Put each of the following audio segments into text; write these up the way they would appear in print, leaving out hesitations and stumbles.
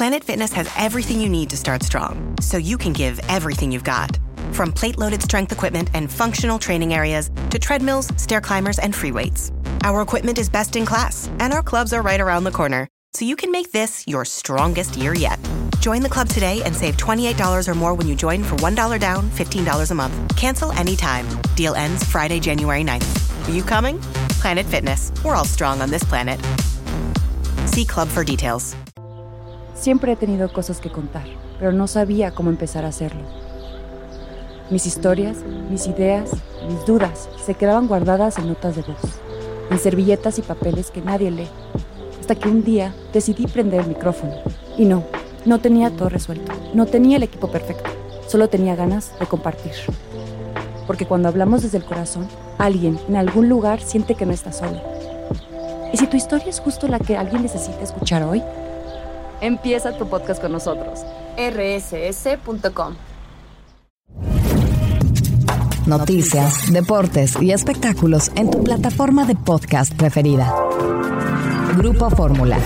Planet Fitness has everything you need to start strong, so you can give everything you've got. From plate-loaded strength equipment and functional training areas to treadmills, stair climbers, and free weights. Our equipment is best in class, and our clubs are right around the corner, so you can make this your strongest year yet. Join the club today and save $28 or more when you join for $1 down, $15 a month. Cancel anytime. Deal ends Friday, January 9th. Are you coming? Planet Fitness. We're all strong on this planet. See Club for details. Siempre he tenido cosas que contar, pero no sabía cómo empezar a hacerlo. Mis historias, mis ideas, mis dudas se quedaban guardadas en notas de voz, en servilletas y papeles que nadie lee. Hasta que un día decidí prender el micrófono. Y no tenía todo resuelto. No tenía el equipo perfecto. Solo tenía ganas de compartir. Porque cuando hablamos desde el corazón, alguien en algún lugar siente que no está solo. ¿Y si tu historia es justo la que alguien necesita escuchar hoy? Empieza tu podcast con nosotros. rss.com. Noticias, deportes y espectáculos en tu plataforma de podcast preferida. Grupo Fórmula.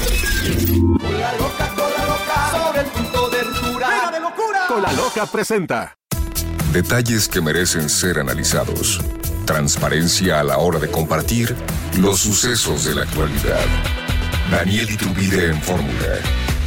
Sobre el punto de ruptura. ¡Pena de locura! Cola Loca presenta. Detalles que merecen ser analizados. Transparencia a la hora de compartir los sucesos de la actualidad. Daniel Iturbide en Fórmula.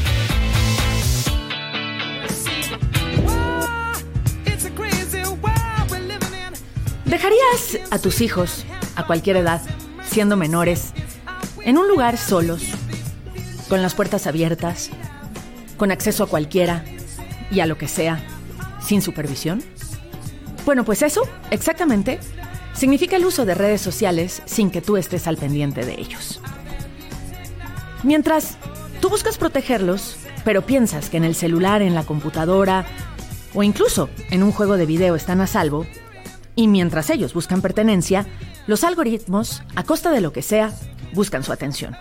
¿Dejarías a tus hijos, a cualquier edad, siendo menores, en un lugar solos, con las puertas abiertas, con acceso a cualquiera y a lo que sea, sin supervisión? Bueno, pues eso, exactamente, significa el uso de redes sociales sin que tú estés al pendiente de ellos. Mientras tú buscas protegerlos, pero piensas que en el celular, en la computadora o incluso en un juego de video están a salvo, y mientras ellos buscan pertenencia, los algoritmos, a costa de lo que sea, buscan su atención.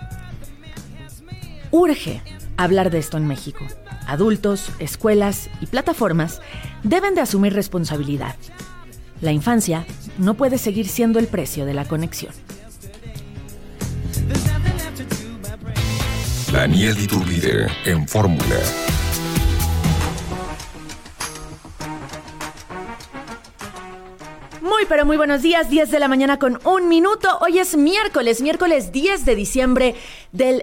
Urge hablar de esto en México. Adultos, escuelas y plataformas deben de asumir responsabilidad. La infancia no puede seguir siendo el precio de la conexión. Daniel Iturbide en Fórmula. Pero muy buenos días, 10 de la mañana con 1 minuto. Hoy es miércoles 10 de diciembre del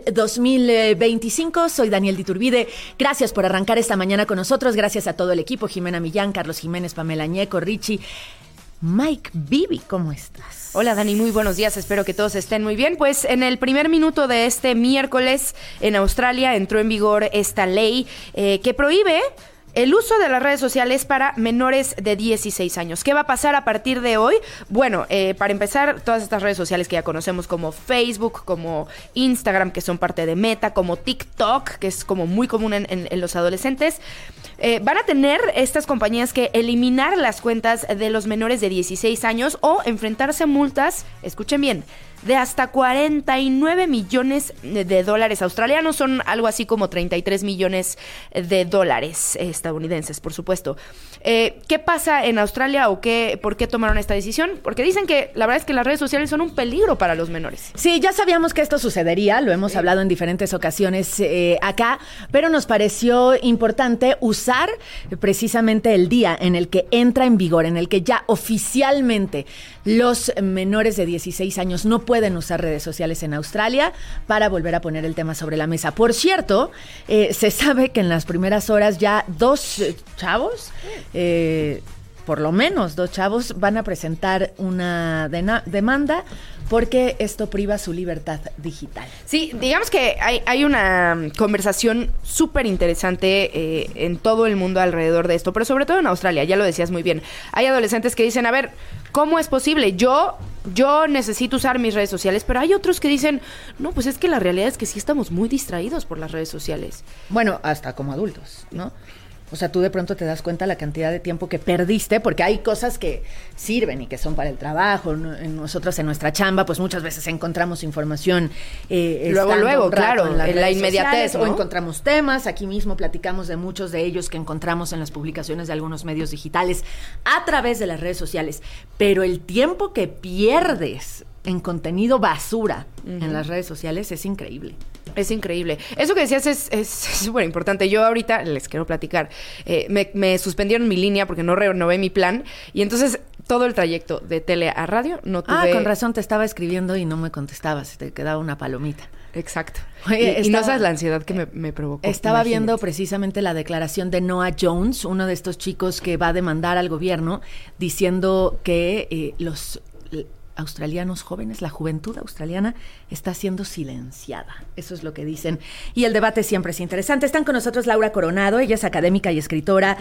2025. Soy Daniel Iturbide. Gracias por arrancar esta mañana con nosotros. Gracias a todo el equipo, Jimena Millán, Carlos Jiménez, Pamela Ñeco, Richie, Mike, Bibi, ¿cómo estás? Hola Dani, muy buenos días, espero que todos estén muy bien. Pues en el primer minuto de este miércoles en Australia entró en vigor esta ley que prohíbe el uso de las redes sociales para menores de 16 años. ¿Qué va a pasar a partir de hoy? Bueno, para empezar, todas estas redes sociales que ya conocemos como Facebook, como Instagram, que son parte de Meta, como TikTok, que es como muy común en los adolescentes, van a tener estas compañías que eliminar las cuentas de los menores de 16 años o enfrentarse a multas, escuchen bien, de hasta 49 millones de dólares australianos, son algo así como 33 millones de dólares estadounidenses, por supuesto. ¿Qué pasa en Australia o por qué tomaron esta decisión? Porque dicen que la verdad es que las redes sociales son un peligro para los menores. Sí, ya sabíamos que esto sucedería, lo hemos hablado en diferentes ocasiones acá, pero nos pareció importante usar precisamente el día en el que entra en vigor, en el que ya oficialmente los menores de 16 años no pueden usar redes sociales en Australia, para volver a poner el tema sobre la mesa. Por cierto, se sabe que en las primeras horas ya dos chavos, por lo menos 2 chavos, van a presentar una demanda porque esto priva su libertad digital. Sí, digamos que hay una conversación súper interesante en todo el mundo alrededor de esto, pero sobre todo en Australia, ya lo decías muy bien. Hay adolescentes que dicen, a ver, ¿cómo es posible? Yo necesito usar mis redes sociales, pero hay otros que dicen, no, pues es que la realidad es que sí estamos muy distraídos por las redes sociales. Bueno, hasta como adultos, ¿no? O sea, tú de pronto te das cuenta la cantidad de tiempo que perdiste, porque hay cosas que sirven y que son para el trabajo. Nosotros en nuestra chamba, pues muchas veces encontramos información luego, claro, en la inmediatez, ¿no? O encontramos temas. Aquí mismo platicamos de muchos de ellos que encontramos en las publicaciones de algunos medios digitales a través de las redes sociales. Pero el tiempo que pierdes en contenido basura en las redes sociales es increíble. Es increíble. Eso que decías es súper importante. Yo ahorita les quiero platicar. Me suspendieron mi línea porque no renové mi plan. Y entonces todo el trayecto de tele a radio no tuve... con razón, te estaba escribiendo y no me contestabas. Te quedaba una palomita. Exacto. Oye, y no sabes la ansiedad que me provocó. Estaba viendo precisamente la declaración de Noah Jones, uno de estos chicos que va a demandar al gobierno, diciendo que los australianos jóvenes, la juventud australiana, está siendo silenciada. Eso es lo que dicen. Y el debate siempre es interesante. Están con nosotros Laura Coronado, ella es académica y escritora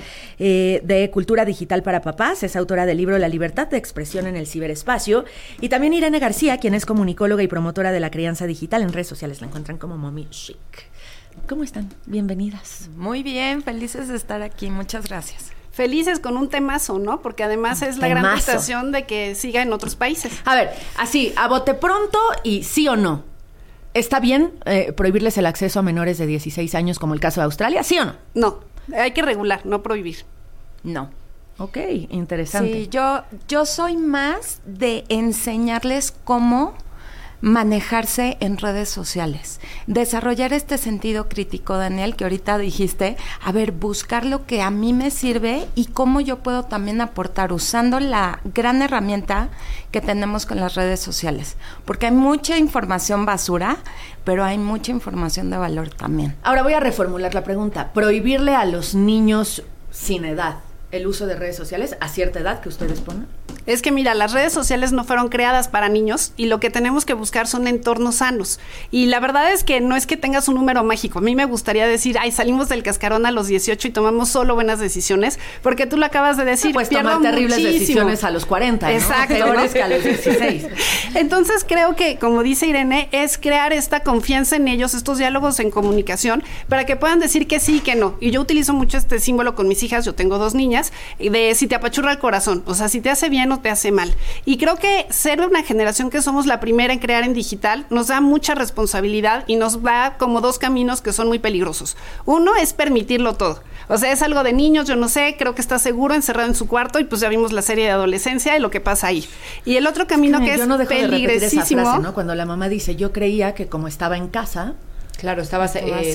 de Cultura Digital para Papás, es autora del libro La libertad de expresión en el ciberespacio. Y también Irene García, quien es comunicóloga y promotora de la crianza digital. En redes sociales la encuentran como Mommy Chic. ¿Cómo están? Bienvenidas. Muy bien, felices de estar aquí. Muchas gracias. Felices con un temazo, ¿no? Porque además es la gran tentación de que siga en otros países. A ver, así, a bote pronto y sí o no. ¿Está bien prohibirles el acceso a menores de 16 años como el caso de Australia? ¿Sí o no? No, hay que regular, no prohibir. No. Ok, interesante. Sí, yo soy más de enseñarles cómo manejarse en redes sociales, desarrollar este sentido crítico, Daniel, que ahorita dijiste, a ver, buscar lo que a mí me sirve y cómo yo puedo también aportar usando la gran herramienta que tenemos con las redes sociales, porque hay mucha información basura, pero hay mucha información de valor también. Ahora voy a reformular la pregunta, ¿prohibirle a los niños sin edad el uso de redes sociales a cierta edad que ustedes ponen? Es que mira, las redes sociales no fueron creadas para niños y lo que tenemos que buscar son entornos sanos. Y la verdad es que no es que tengas un número mágico. A mí me gustaría decir, salimos del cascarón a los 18 y tomamos solo buenas decisiones, porque tú lo acabas de decir. Pues tomar terribles decisiones a los 40, ¿no? Exacto. Peores que a los 16. Entonces creo que, como dice Irene, es crear esta confianza en ellos, estos diálogos en comunicación, para que puedan decir que sí y que no. Y yo utilizo mucho este símbolo con mis hijas, yo tengo 2 niñas, de si te apachurra el corazón, o sea, si te hace bien o te hace mal. Y creo que ser una generación que somos la primera en crear en digital nos da mucha responsabilidad y nos da como 2 caminos que son muy peligrosos. Uno es permitirlo todo. O sea, es algo de niños, yo no sé, creo que está seguro encerrado en su cuarto y pues ya vimos la serie de adolescencia y lo que pasa ahí. Y el otro camino que es peligrosísimo. Esa frase, ¿no? Cuando la mamá dice, yo creía que como estaba en casa... Claro, estaba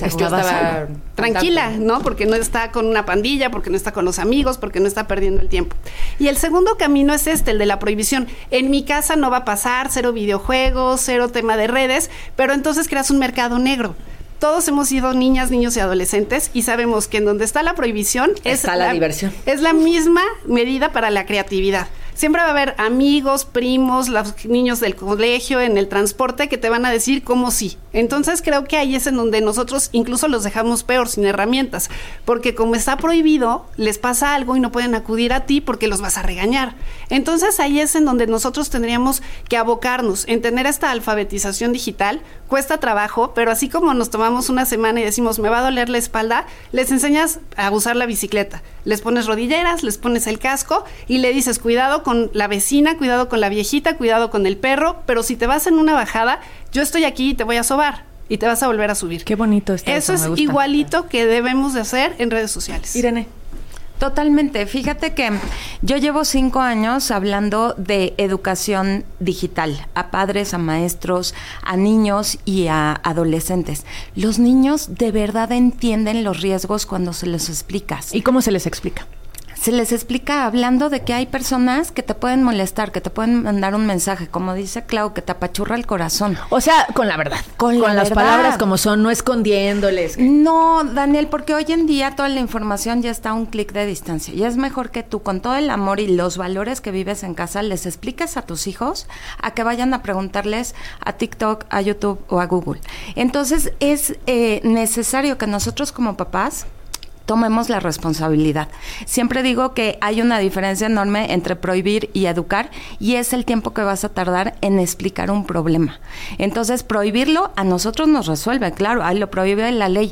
tranquila, ¿no? Porque no está con una pandilla, porque no está con los amigos, porque no está perdiendo el tiempo. Y el segundo camino es el de la prohibición. En mi casa no va a pasar, 0 videojuegos, 0 tema de redes, pero entonces creas un mercado negro. Todos hemos sido niñas, niños y adolescentes y sabemos que en donde está la prohibición está la diversión. Es la misma medida para la creatividad. Siempre va a haber amigos, primos, los niños del colegio, en el transporte, que te van a decir cómo sí. Entonces creo que ahí es en donde nosotros incluso los dejamos peor, sin herramientas, porque como está prohibido, les pasa algo y no pueden acudir a ti porque los vas a regañar. Entonces ahí es en donde nosotros tendríamos que abocarnos en tener esta alfabetización digital. Cuesta trabajo, pero así como nos tomamos una semana y decimos, me va a doler la espalda, les enseñas a usar la bicicleta. Les pones rodilleras, les pones el casco y le dices, cuidado con la vecina, cuidado con la viejita, cuidado con el perro, pero si te vas en una bajada, yo estoy aquí y te voy a sobar y te vas a volver a subir. Qué bonito está eso. Eso es igualito que debemos de hacer en redes sociales. Irene. Totalmente. Fíjate que yo llevo 5 años hablando de educación digital a padres, a maestros, a niños y a adolescentes. Los niños de verdad entienden los riesgos cuando se les explicas. ¿Y cómo se les explica? Se les explica hablando de que hay personas que te pueden molestar, que te pueden mandar un mensaje, como dice Clau, que te apachurra el corazón. O sea, con la verdad. Con las palabras como son, no escondiéndoles. No, Daniel, porque hoy en día toda la información ya está a un clic de distancia. Y es mejor que tú, con todo el amor y los valores que vives en casa, les expliques a tus hijos a que vayan a preguntarles a TikTok, a YouTube o a Google. Entonces, es necesario que nosotros como papás tomemos la responsabilidad. Siempre digo que hay una diferencia enorme entre prohibir y educar, y es el tiempo que vas a tardar en explicar un problema. Entonces, prohibirlo a nosotros nos resuelve, claro, ahí lo prohíbe la ley,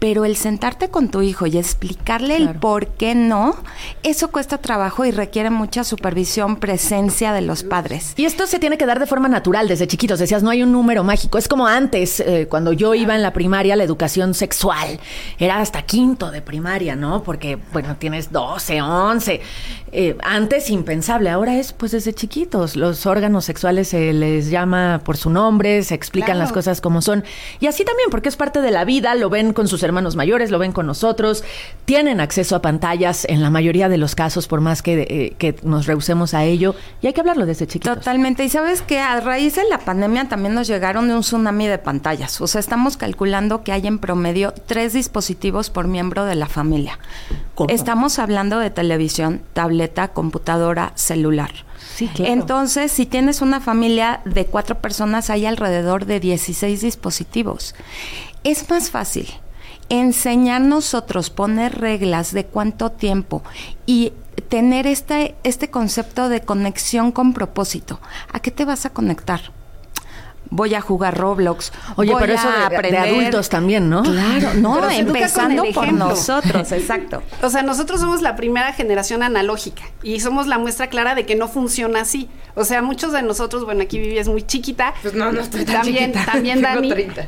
pero el sentarte con tu hijo y explicarle el por qué no, eso cuesta trabajo y requiere mucha supervisión, presencia de los padres. Y esto se tiene que dar de forma natural desde chiquitos. Decías, no hay un número mágico. Es como antes, cuando yo iba en la primaria, la educación sexual era hasta quinto de primaria, ¿no? Porque, bueno, tienes 12, 11. Antes impensable, ahora es pues desde chiquitos. Los órganos sexuales se les llama por su nombre, se explican las cosas como son. Y así también, porque es parte de la vida, lo ven con sus hermanos mayores, lo ven con nosotros, tienen acceso a pantallas en la mayoría de los casos, por más que nos rehusemos a ello, y hay que hablarlo desde chiquitos. Totalmente, y sabes que a raíz de la pandemia también nos llegaron de un tsunami de pantallas, o sea, estamos calculando que hay en promedio 3 dispositivos por miembro de la familia. ¿Cómo? Estamos hablando de televisión, tableta, computadora, celular. Sí, claro. Entonces, si tienes una familia de 4 personas, hay alrededor de 16 dispositivos. Es más fácil enseñar nosotros, poner reglas de cuánto tiempo y tener este concepto de conexión con propósito. ¿A qué te vas a conectar? Voy a jugar Roblox. Oye, pero eso de adultos también, ¿no? Claro, no, empezando por nosotros, exacto. O sea, nosotros somos la primera generación analógica y somos la muestra clara de que no funciona así. O sea, muchos de nosotros, bueno, aquí Vivi es muy chiquita. Pues no estoy tan chiquita. También Dani, 30.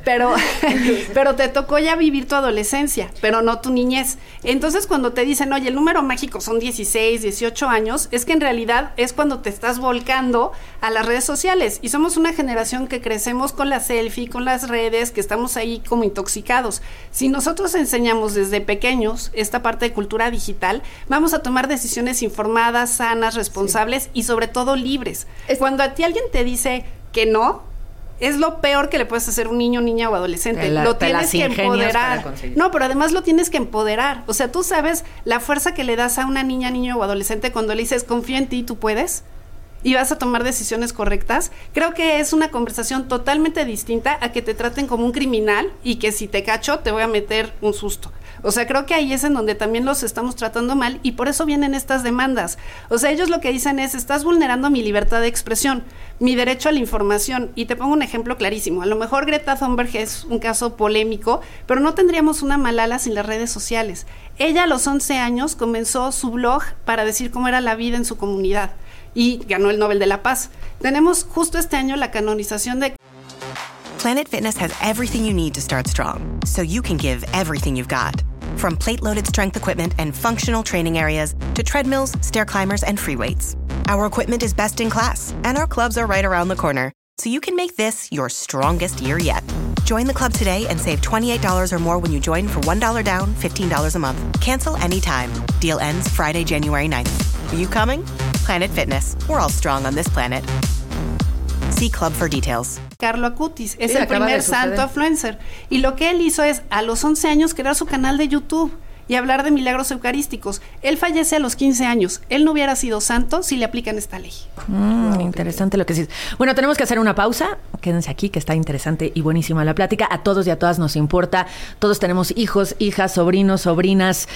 Pero te tocó ya vivir tu adolescencia, pero no tu niñez. Entonces, cuando te dicen, oye, el número mágico son 16, 18 años, es que en realidad es cuando te estás volcando a las redes sociales. Y somos una generación que crecemos con la selfie, con las redes, que estamos ahí como intoxicados. Si nosotros enseñamos desde pequeños esta parte de cultura digital, vamos a tomar decisiones informadas, sanas, responsables y sobre todo libres. Cuando a ti alguien te dice que no, es lo peor que le puedes hacer a un niño, niña o adolescente. Lo tienes que empoderar. No, pero además lo tienes que empoderar. O sea, tú sabes la fuerza que le das a una niña, niño o adolescente cuando le dices, confía en ti, tú puedes, y vas a tomar decisiones correctas. Creo que es una conversación totalmente distinta a que te traten como un criminal y que si te cacho te voy a meter un susto. O sea, creo que ahí es en donde también los estamos tratando mal y por eso vienen estas demandas. O sea, ellos lo que dicen es, estás vulnerando mi libertad de expresión, mi derecho a la información. Y te pongo un ejemplo clarísimo. A lo mejor Greta Thunberg es un caso polémico, pero no tendríamos una Malala sin las redes sociales. Ella a los 11 años comenzó su blog para decir cómo era la vida en su comunidad y ganó el Nobel de la Paz. Tenemos justo este año la canonización de... Planet Fitness has everything you need to start strong, so you can give everything you've got. From plate-loaded strength equipment and functional training areas to treadmills, stair climbers, and free weights. Our equipment is best in class, and our clubs are right around the corner, so you can make this your strongest year yet. Join the club today and save $28 or more when you join for $1 down, $15 a month. Cancel anytime. Deal ends Friday, January 9th. Are you coming? Planet Fitness. We're all strong on this planet. See Club for details. Carlo Acutis, es el primer santo influencer. Y lo que él hizo es, a los 11 años, crear su canal de YouTube y hablar de milagros eucarísticos. Él fallece a los 15 años. Él no hubiera sido santo si le aplican esta ley. Interesante lo que dices. Bueno, tenemos que hacer una pausa. Quédense aquí, que está interesante y buenísima la plática. A todos y a todas nos importa. Todos tenemos hijos, hijas, sobrinos, sobrinas,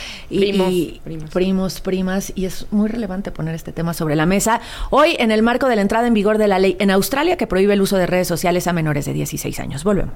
primos, primas. Y es muy relevante poner este tema sobre la mesa. Hoy, en el marco de la entrada en vigor de la ley en Australia que prohíbe el uso de redes sociales a menores de 16 años. Volvemos.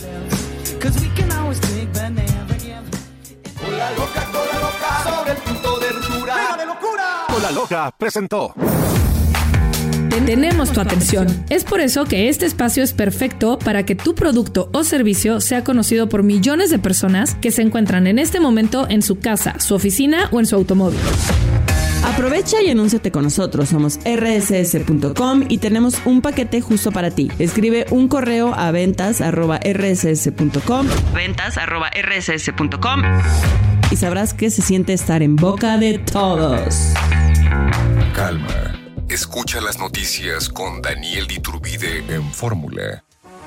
Cola loca, sobre el punto de ruptura. ¡Venga de locura! Cola Loca presentó. Tenemos tu atención. Es por eso que este espacio es perfecto para que tu producto o servicio sea conocido por millones de personas que se encuentran en este momento en su casa, su oficina o en su automóvil. Aprovecha y anúnciate con nosotros. Somos rss.com y tenemos un paquete justo para ti. Escribe un correo a ventas@rss.com. ventas@rss.com y sabrás qué se siente estar en boca de todos. Calma. Escucha las noticias con Daniel Iturbide en Fórmula.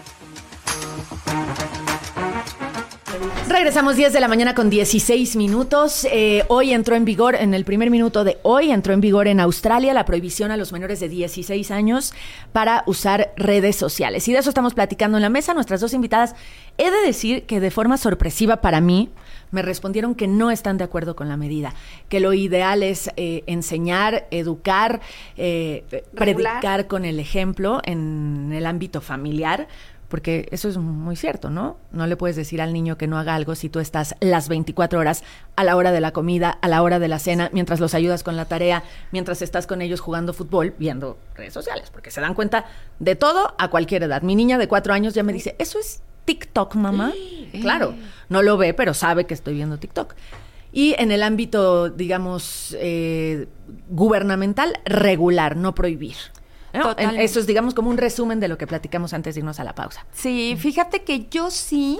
Regresamos 10 de la mañana con 16 minutos. Hoy entró en vigor, en el primer minuto de hoy, entró en vigor en Australia la prohibición a los menores de 16 años para usar redes sociales. Y de eso estamos platicando en la mesa. Nuestras dos invitadas, he de decir que de forma sorpresiva para mí, me respondieron que no están de acuerdo con la medida, que lo ideal es enseñar, educar, predicar con el ejemplo en el ámbito familiar, porque eso es muy cierto, ¿no? No le puedes decir al niño que no haga algo si tú estás las 24 horas, a la hora de la comida, a la hora de la cena, mientras los ayudas con la tarea, mientras estás con ellos jugando fútbol, viendo redes sociales, porque se dan cuenta de todo a cualquier edad. Mi niña de 4 años ya me dice, ¿eso es TikTok, mamá? Claro, no lo ve, pero sabe que estoy viendo TikTok. Y en el ámbito, digamos, gubernamental, regular, no prohibir. ¿No? Eso es, digamos, como un resumen de lo que platicamos antes de irnos a la pausa. Sí, fíjate que yo sí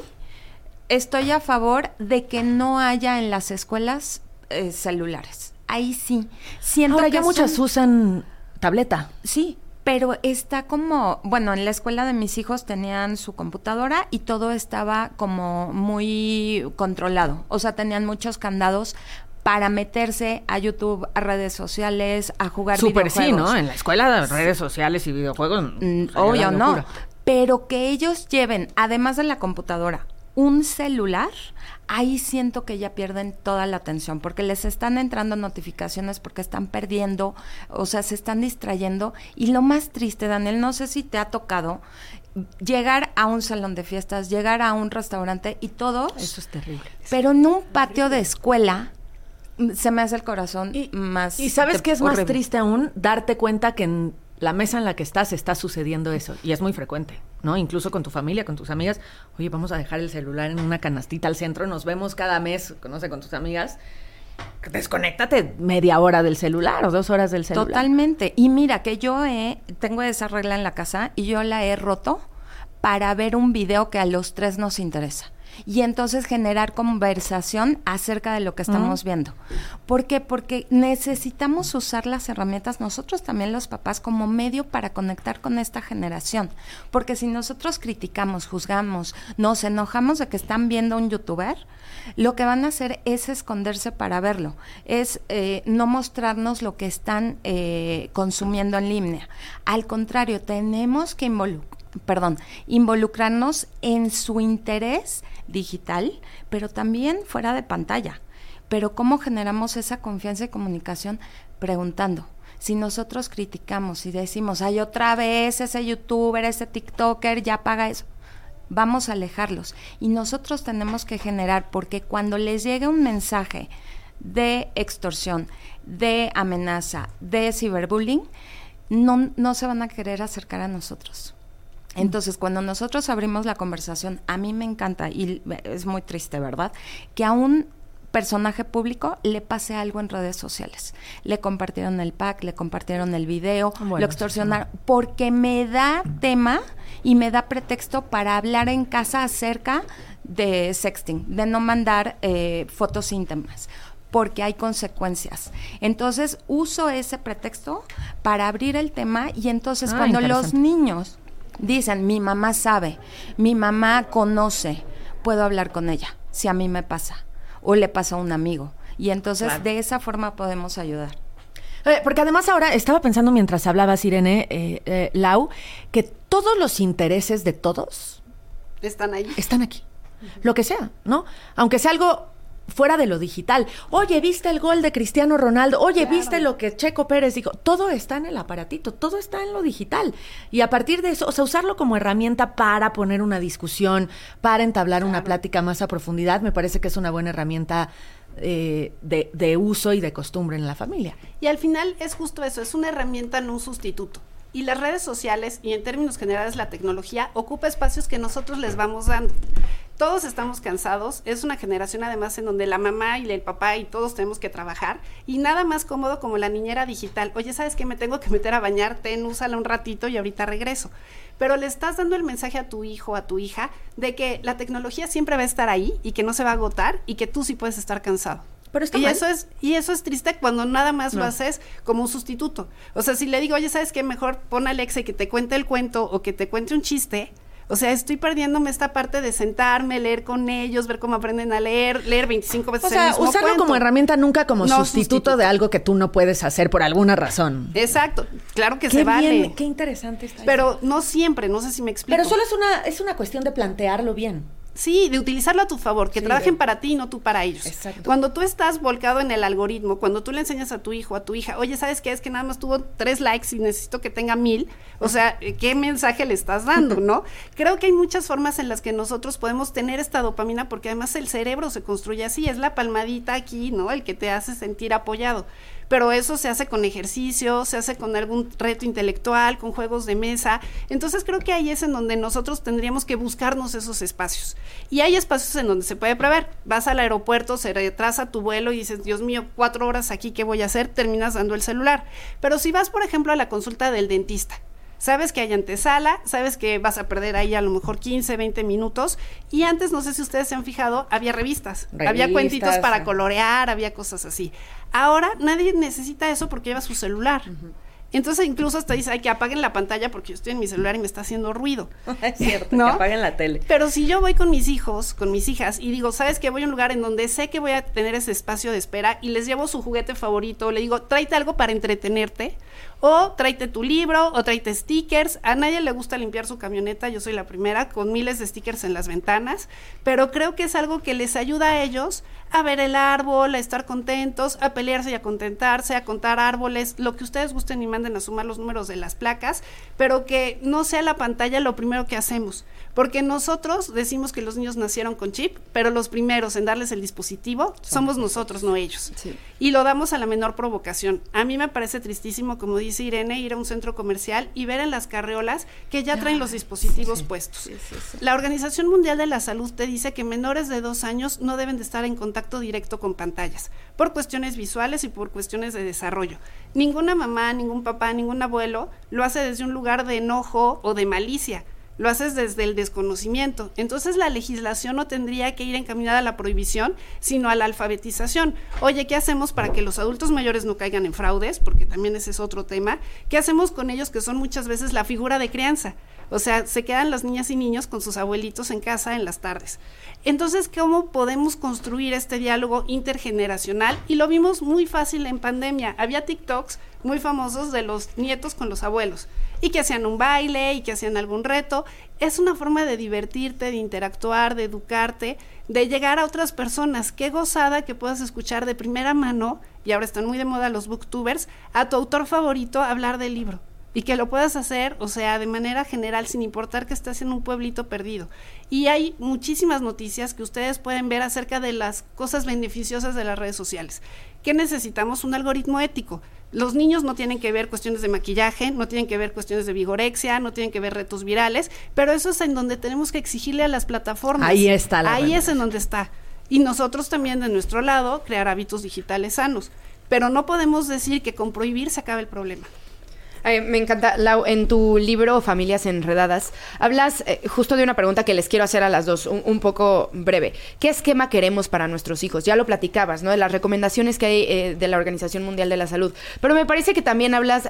estoy a favor de que no haya en las escuelas celulares. Ahí sí. Siento Ahora que ya muchas usan tableta. Sí, pero está como, bueno, en la escuela de mis hijos tenían su computadora y todo estaba como muy controlado. O sea, tenían muchos candados para meterse a YouTube, a redes sociales, a jugar videojuegos. Súper sí, ¿no? En la escuela de redes sociales y videojuegos. Obvio, no. Pero que ellos lleven, además de la computadora, un celular, ahí siento que ya pierden toda la atención, porque les están entrando notificaciones, porque están perdiendo, o sea, se están distrayendo. Y lo más triste, Daniel, no sé si te ha tocado llegar a un salón de fiestas, llegar a un restaurante y todos... Eso es terrible. Pero en un patio de escuela... se me hace el corazón más... ¿Y sabes qué es horrible? Más triste aún? Darte cuenta que en la mesa en la que estás está sucediendo eso. Y es muy frecuente, ¿no? Incluso con tu familia, con tus amigas. Oye, vamos a dejar el celular en una canastita al centro. Nos vemos cada mes, no sé, con tus amigas. Desconéctate media hora del celular o 2 horas del celular. Totalmente. Y mira que yo tengo esa regla en la casa y yo la he roto para ver un video que a los 3 nos interesa. Y entonces generar conversación acerca de lo que estamos viendo. ¿Por qué? Porque necesitamos usar las herramientas, nosotros también los papás, como medio para conectar con esta generación. Porque si nosotros criticamos, juzgamos, nos enojamos de que están viendo un youtuber, lo que van a hacer es esconderse para verlo. Es no mostrarnos lo que están consumiendo en línea. Al contrario, tenemos que involucrarnos en su interés digital, pero también fuera de pantalla. Pero ¿cómo generamos esa confianza y comunicación? Preguntando. Si nosotros criticamos y decimos, ay, otra vez ese youtuber, ese tiktoker, ya paga eso, vamos a alejarlos. Y nosotros tenemos que generar, porque cuando les llegue un mensaje de extorsión, de amenaza, de ciberbullying, no se van a querer acercar a nosotros. Entonces, cuando nosotros abrimos la conversación, a mí me encanta, y es muy triste, ¿verdad?, que a un personaje público le pase algo en redes sociales. Le compartieron el pack, le compartieron el video, lo extorsionaron, porque me da tema y me da pretexto para hablar en casa acerca de sexting, de no mandar fotos íntimas, porque hay consecuencias. Entonces, uso ese pretexto para abrir el tema, y entonces cuando los niños dicen, mi mamá sabe, mi mamá conoce, puedo hablar con ella, si a mí me pasa, o le pasa a un amigo. Y entonces, de esa forma podemos ayudar. Porque además ahora, estaba pensando mientras hablabas, Irene, Lau, que todos los intereses de todos... están ahí. Están aquí. Lo que sea, ¿no? Aunque sea algo fuera de lo digital. Oye, ¿viste el gol de Cristiano Ronaldo? Oye, claro. ¿Viste lo que Checo Pérez dijo? Todo está en el aparatito, todo está en lo digital. Y a partir de eso, o sea, usarlo como herramienta para poner una discusión, para entablar una plática más a profundidad, me parece que es una buena herramienta de uso y de costumbre en la familia. Y al final es justo eso, es una herramienta, no un sustituto. Y las redes sociales, y en términos generales la tecnología, ocupa espacios que nosotros les vamos dando. Todos estamos cansados, es una generación además en donde la mamá y el papá y todos tenemos que trabajar, y nada más cómodo como la niñera digital. Oye, ¿sabes qué? Me tengo que meter a bañar, úsala un ratito y ahorita regreso. Pero le estás dando el mensaje a tu hijo, a tu hija, de que la tecnología siempre va a estar ahí y que no se va a agotar y que tú sí puedes estar cansado. Pero está y eso es triste cuando nada más lo haces como un sustituto. O sea, si le digo, oye, ¿sabes qué? Mejor pon a Alexa y que te cuente el cuento o que te cuente un chiste. O sea, estoy perdiéndome esta parte de sentarme, leer con ellos, ver cómo aprenden a leer 25 veces el mismo usarlo cuento. Como herramienta, nunca como sustituto de algo que tú no puedes hacer por alguna razón. Exacto, claro que se vale. Qué interesante está. Pero no siempre, no sé si me explico. Pero solo es una cuestión de plantearlo bien. Sí, de utilizarlo a tu favor, que trabajen para ti y no tú para ellos. Exacto. Cuando tú estás volcado en el algoritmo, cuando tú le enseñas a tu hijo, a tu hija, oye, ¿sabes qué? Es que nada más tuvo 3 likes y necesito que tenga 1000. O sea, ¿qué mensaje le estás dando, no? Creo que hay muchas formas en las que nosotros podemos tener esta dopamina, porque además el cerebro se construye así, es la palmadita aquí, ¿no? El que te hace sentir apoyado. Pero eso se hace con ejercicio, se hace con algún reto intelectual, con juegos de mesa. Entonces creo que ahí es en donde nosotros tendríamos que buscarnos esos espacios. Y hay espacios en donde se puede prever. Vas al aeropuerto, se retrasa tu vuelo y dices, Dios mío, 4 horas aquí, ¿qué voy a hacer? Terminas dando el celular. Pero si vas, por ejemplo, a la consulta del dentista, sabes que hay antesala, sabes que vas a perder ahí a lo mejor 15, 20 minutos, y antes, no sé si ustedes se han fijado, había revistas, había cuentitos para colorear, había cosas así. Ahora nadie necesita eso porque lleva su celular. Entonces incluso hasta dice, ay, que apaguen la pantalla porque yo estoy en mi celular y me está haciendo ruido. Es cierto, ¿no? que apaguen la tele. Pero si yo voy con mis hijos, con mis hijas, y digo, ¿sabes qué? Voy a un lugar en donde sé que voy a tener ese espacio de espera y les llevo su juguete favorito, le digo, tráete algo para entretenerte, o tráete tu libro, o tráete stickers. A nadie le gusta limpiar su camioneta, yo soy la primera, con miles de stickers en las ventanas, pero creo que es algo que les ayuda a ellos a ver el árbol, a estar contentos, a pelearse y a contentarse, a contar árboles, lo que ustedes gusten y manden a sumar los números de las placas, pero que no sea la pantalla lo primero que hacemos, porque nosotros decimos que los niños nacieron con chip, pero los primeros en darles el dispositivo somos nosotros, no ellos. Sí. Y lo damos a la menor provocación. A mí me parece tristísimo, como dice Irene, ir a un centro comercial y ver en las carriolas que ya traen los dispositivos puestos. La Organización Mundial de la Salud te dice que menores de 2 años no deben de estar en contacto directo con pantallas, por cuestiones visuales y por cuestiones de desarrollo. Ninguna mamá, ningún papá, ningún abuelo lo hace desde un lugar de enojo o de malicia, lo haces desde el desconocimiento. Entonces la legislación no tendría que ir encaminada a la prohibición, sino a la alfabetización. Oye, ¿qué hacemos para que los adultos mayores no caigan en fraudes? Porque también ese es otro tema. ¿Qué hacemos con ellos que son muchas veces la figura de crianza? O sea, se quedan las niñas y niños con sus abuelitos en casa en las tardes. Entonces, ¿cómo podemos construir este diálogo intergeneracional? Y lo vimos muy fácil en pandemia. Había TikToks muy famosos de los nietos con los abuelos, y que hacían un baile, y que hacían algún reto. Es una forma de divertirte, de interactuar, de educarte, de llegar a otras personas. Qué gozada que puedas escuchar de primera mano, y ahora están muy de moda los booktubers, a tu autor favorito hablar del libro. Y que lo puedas hacer, o sea, de manera general, sin importar que estés en un pueblito perdido. Y hay muchísimas noticias que ustedes pueden ver acerca de las cosas beneficiosas de las redes sociales. ¿Qué necesitamos? Un algoritmo ético. Los niños no tienen que ver cuestiones de maquillaje, no tienen que ver cuestiones de vigorexia, no tienen que ver retos virales, pero eso es en donde tenemos que exigirle a las plataformas. Ahí está Ahí es en donde está. Y nosotros también, de nuestro lado, crear hábitos digitales sanos. Pero no podemos decir que con prohibir se acaba el problema. Me encanta, Lau, en tu libro Familias Enredadas, hablas justo de una pregunta que les quiero hacer a las dos, un poco breve. ¿Qué esquema queremos para nuestros hijos? Ya lo platicabas, ¿no? De las recomendaciones que hay de la Organización Mundial de la Salud. Pero me parece que también hablas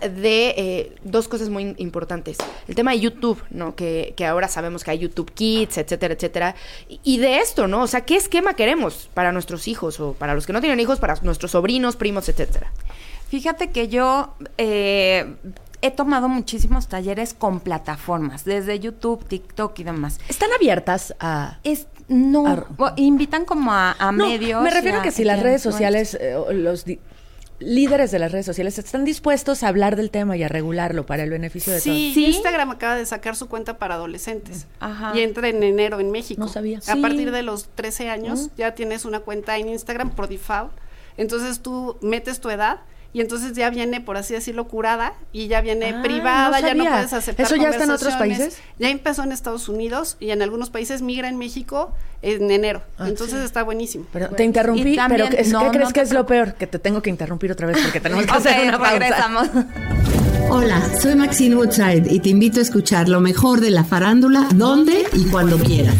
de 2 cosas muy importantes. El tema de YouTube, ¿no? Que ahora sabemos que hay YouTube Kids, etcétera, etcétera. Y de esto, ¿no? O sea, ¿qué esquema queremos para nuestros hijos o para los que no tienen hijos, para nuestros sobrinos, primos, etcétera? Fíjate que yo he tomado muchísimos talleres con plataformas, desde YouTube, TikTok y demás. ¿Están abiertas a...? No, invitan como a medios. Me refiero a que si las redes sociales, los líderes de las redes sociales están dispuestos a hablar del tema y a regularlo para el beneficio de todos. Sí, Instagram acaba de sacar su cuenta para adolescentes. Ajá. Y entra en enero en México. No sabía. A partir de los 13 años ya tienes una cuenta en Instagram por default. Entonces tú metes tu edad y entonces ya viene, por así decirlo, curada y ya viene privada, ya no puedes aceptar ¿Eso ya está en otros países? Ya empezó en Estados Unidos y en algunos países migra en México en enero. Entonces está buenísimo. Pero te interrumpí, también, pero ¿qué crees que es lo peor? Que te tengo que interrumpir otra vez porque tenemos que hacer una pausa. Regresamos. Hola, soy Maxine Woodside y te invito a escuchar lo mejor de la farándula, donde y cuando quieras.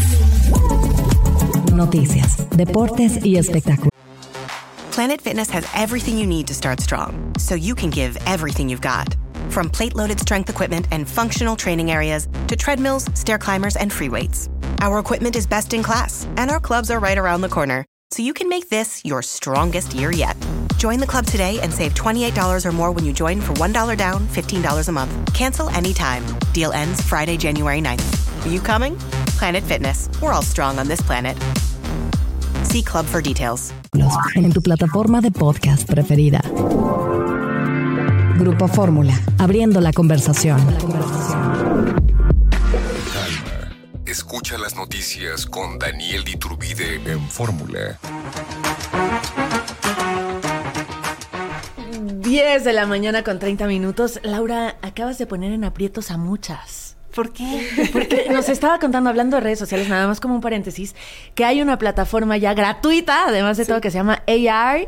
Noticias, deportes y espectáculos. Planet Fitness has everything you need to start strong, so you can give everything you've got. From plate-loaded strength equipment and functional training areas to treadmills, stair climbers, and free weights. Our equipment is best in class, and our clubs are right around the corner, so you can make this your strongest year yet. Join the club today and save $28 or more when you join for $1 down, $15 a month. Cancel anytime. Deal ends Friday, January 9th. Are you coming? Planet Fitness. We're all strong on this planet. See Club for details. En tu plataforma de podcast preferida. Grupo Fórmula, abriendo la conversación. Calma. Escucha las noticias con Daniel Iturbide en Fórmula. 10 de la mañana con 30 minutos. Laura, acabas de poner en aprietos a muchas. ¿Por qué? Porque nos estaba contando, hablando de redes sociales, nada más como un paréntesis, que hay una plataforma ya gratuita, además de todo, que se llama AI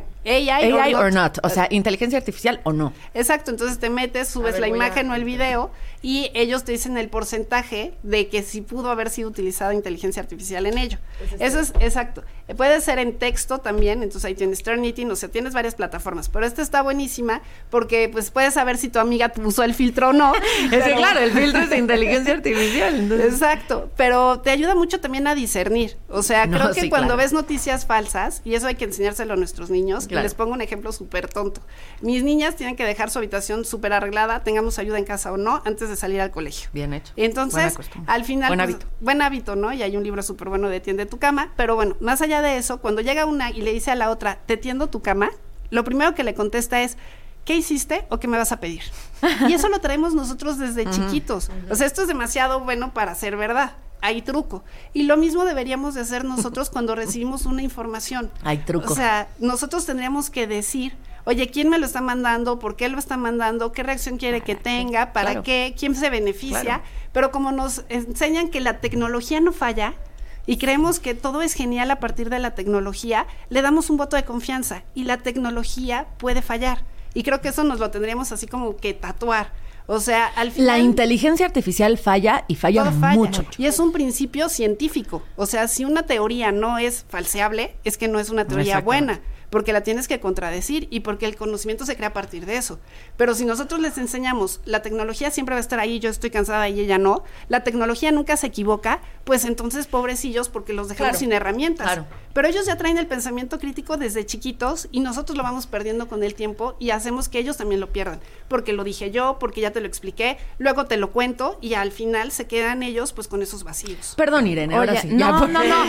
or not. O sea, inteligencia artificial o no. Exacto, entonces te metes, subes la imagen o el video y ellos te dicen el porcentaje de que si pudo haber sido utilizada inteligencia artificial en ello. Eso es exacto. Puede ser en texto también, entonces ahí tienes Turnitin, o sea, tienes varias plataformas, pero esta está buenísima porque pues puedes saber si tu amiga usó el filtro o no. Claro, el filtro es de inteligencia artificial. Entonces. Exacto, pero te ayuda mucho también a discernir. O sea, creo que cuando ves noticias falsas, y eso hay que enseñárselo a nuestros niños, les pongo un ejemplo súper tonto. Mis niñas tienen que dejar su habitación súper arreglada, tengamos ayuda en casa o no, antes de salir al colegio. Bien hecho. Entonces, al final... Buen hábito, ¿no? Y hay un libro súper bueno de Tiende tu cama, pero bueno, más allá de eso, cuando llega una y le dice a la otra, ¿te tiendo tu cama? Lo primero que le contesta es, ¿qué hiciste o qué me vas a pedir? Y eso lo traemos nosotros desde chiquitos. O sea, esto es demasiado bueno para ser verdad. Hay truco. Y lo mismo deberíamos de hacer nosotros cuando recibimos una información. Hay truco. O sea, nosotros tendríamos que decir, oye, ¿quién me lo está mandando? ¿Por qué lo está mandando? ¿Qué reacción quiere que tenga? ¿Para qué? ¿Quién se beneficia? Claro. Pero como nos enseñan que la tecnología no falla y creemos que todo es genial a partir de la tecnología, le damos un voto de confianza y la tecnología puede fallar. Y creo que eso nos lo tendríamos así como que tatuar. O sea, al final... La inteligencia artificial falla y falla mucho. Y es un principio científico. O sea, si una teoría no es falseable, es que no es una teoría buena. Porque la tienes que contradecir y porque el conocimiento se crea a partir de eso. Pero si nosotros les enseñamos, la tecnología siempre va a estar ahí, yo estoy cansada y ella no, la tecnología nunca se equivoca, pues entonces pobrecillos porque los dejamos sin herramientas. Claro. Pero ellos ya traen el pensamiento crítico desde chiquitos y nosotros lo vamos perdiendo con el tiempo y hacemos que ellos también lo pierdan. Porque lo dije yo, porque ya te lo expliqué, luego te lo cuento y al final se quedan ellos pues con esos vacíos. Perdón, Irene, ahora sí. No.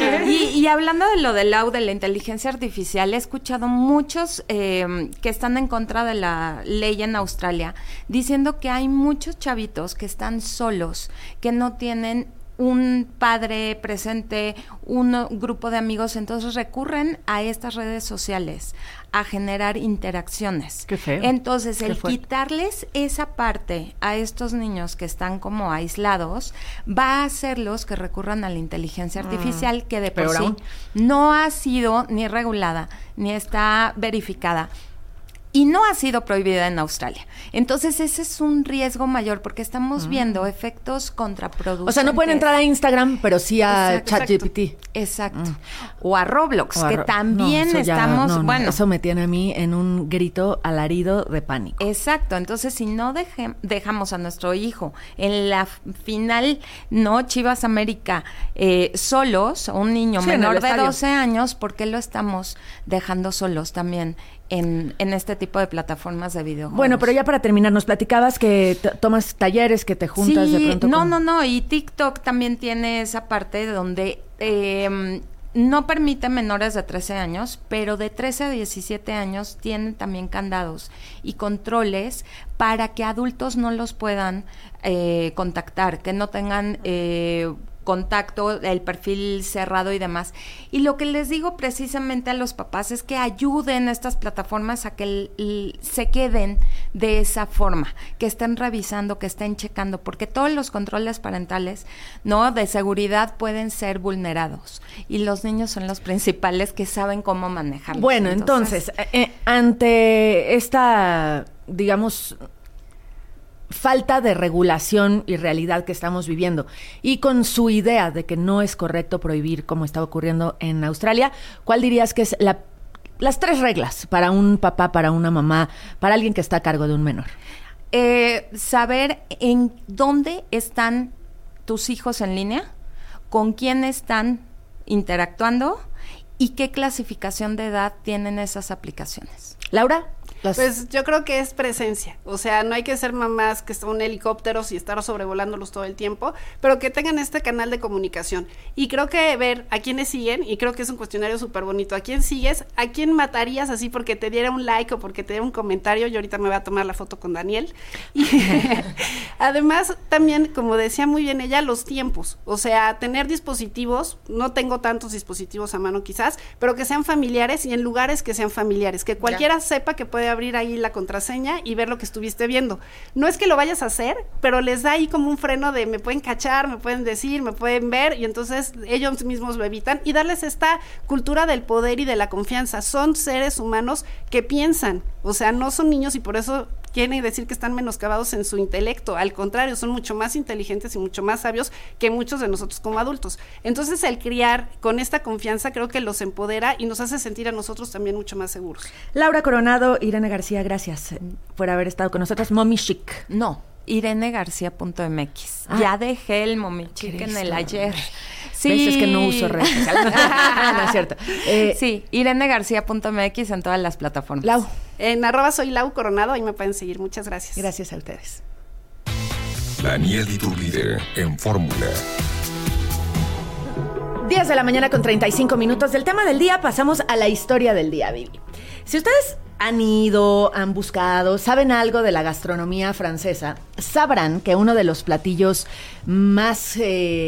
Y hablando de lo del de la inteligencia artificial, he escuchado muchos que están en contra de la ley en Australia, diciendo que hay muchos chavitos que están solos, que no tienen un padre presente, un grupo de amigos, entonces recurren a estas redes sociales a generar interacciones. Qué feo. Entonces, el quitarles esa parte a estos niños que están como aislados va a hacerlos que recurran a la inteligencia artificial, que de por sí no ha sido ni regulada, ni está verificada. Y no ha sido prohibida en Australia. Entonces, ese es un riesgo mayor porque estamos viendo efectos contraproducentes. O sea, no pueden entrar a Instagram, pero sí a ChatGPT. Exacto. O a Roblox, que también estamos... Bueno, eso me tiene a mí en un grito alarido de pánico. Exacto. Entonces, si no dejamos a nuestro hijo en la final, ¿no? Chivas América, solos, un niño menor de 12 años, ¿por qué lo estamos dejando solos también en este tipo de plataformas de videojuegos? Bueno, pero ya para terminar, nos platicabas que tomas talleres, que te juntas de pronto No, y TikTok también tiene esa parte donde no permite menores de 13 años, pero de 13 a 17 años tienen también candados y controles para que adultos no los puedan contactar, que no tengan contacto, el perfil cerrado y demás. Y lo que les digo precisamente a los papás es que ayuden a estas plataformas a que se queden de esa forma, que estén revisando, que estén checando, porque todos los controles parentales, ¿no?, de seguridad pueden ser vulnerados y los niños son los principales que saben cómo manejarlos. Bueno, entonces ante esta, digamos, falta de regulación y realidad que estamos viviendo y con su idea de que no es correcto prohibir como está ocurriendo en Australia, ¿cuál dirías que es las 3 reglas para un papá, para una mamá, para alguien que está a cargo de un menor? Saber en dónde están tus hijos en línea, con quién están interactuando y qué clasificación de edad tienen esas aplicaciones. Laura. Pues yo creo que es presencia, o sea, no hay que ser mamás que son helicópteros y estar sobrevolándolos todo el tiempo, pero que tengan este canal de comunicación. Y creo que ver a quiénes siguen, y creo que es un cuestionario súper bonito, a quién sigues, a quién matarías así porque te diera un like o porque te diera un comentario. Yo ahorita me voy a tomar la foto con Daniel. Y además, también, como decía muy bien ella, los tiempos, o sea, tener dispositivos, no tengo tantos dispositivos a mano quizás, pero que sean familiares y en lugares que sean familiares, que cualquiera sepa que puede abrir ahí la contraseña y ver lo que estuviste viendo. No es que lo vayas a hacer, pero les da ahí como un freno de me pueden cachar, me pueden decir, me pueden ver, y entonces ellos mismos lo evitan, y darles esta cultura del poder y de la confianza. Son seres humanos que piensan, o sea, no son niños, y por eso quieren decir que están menoscabados en su intelecto. Al contrario, son mucho más inteligentes y mucho más sabios que muchos de nosotros como adultos. Entonces, el criar con esta confianza creo que los empodera y nos hace sentir a nosotros también mucho más seguros. Laura Coronado, Irene García, gracias por haber estado con nosotros. Mommy Chic. No, irenegarcia.mx. Ya dejé el Mommy Chic en el ayer. Sí. ¿Ves? Es que no uso redes sociales. No es cierto. Sí, irenegarcia.mx en todas las plataformas. Lau. En @soy Lau Coronado, ahí me pueden seguir. Muchas gracias. Gracias a ustedes. Daniel Iturbide en Fórmula. 10 de la mañana con 35 minutos. Del tema del día pasamos a la historia del día, Vivi. Si ustedes han ido, han buscado, saben algo de la gastronomía francesa, sabrán que uno de los platillos más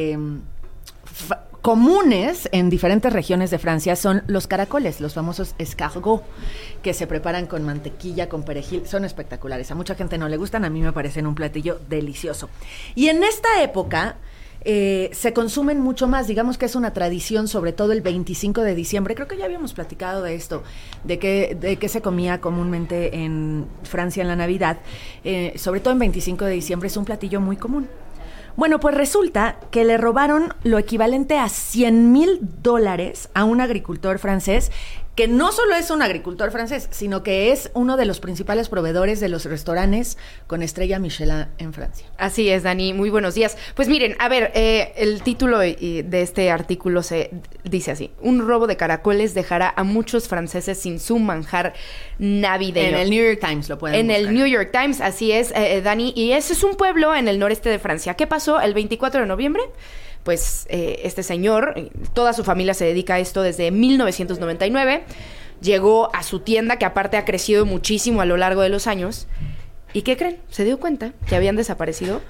comunes en diferentes regiones de Francia son los caracoles, los famosos escargots, que se preparan con mantequilla, con perejil. Son espectaculares. A mucha gente no le gustan, a mí me parecen un platillo delicioso. Y en esta época se consumen mucho más, digamos que es una tradición, sobre todo el 25 de diciembre. Creo que ya habíamos platicado de esto, de qué se comía comúnmente en Francia en la Navidad. Sobre todo en 25 de diciembre es un platillo muy común. Bueno, pues resulta que le robaron lo equivalente a $100,000 a un agricultor francés, que no solo es un agricultor francés, sino que es uno de los principales proveedores de los restaurantes con estrella Michelin en Francia. Así es, Dani, muy buenos días. Pues miren, a ver, el título de este artículo se dice así: un robo de caracoles dejará a muchos franceses sin su manjar navideño. En el New York Times lo pueden buscar. En el New York Times, así es, Dani, y ese es un pueblo en el noreste de Francia. ¿Qué pasó el 24 de noviembre? Pues este señor, toda su familia se dedica a esto desde 1999, llegó a su tienda, que aparte ha crecido muchísimo a lo largo de los años, ¿y qué creen? Se dio cuenta que habían desaparecido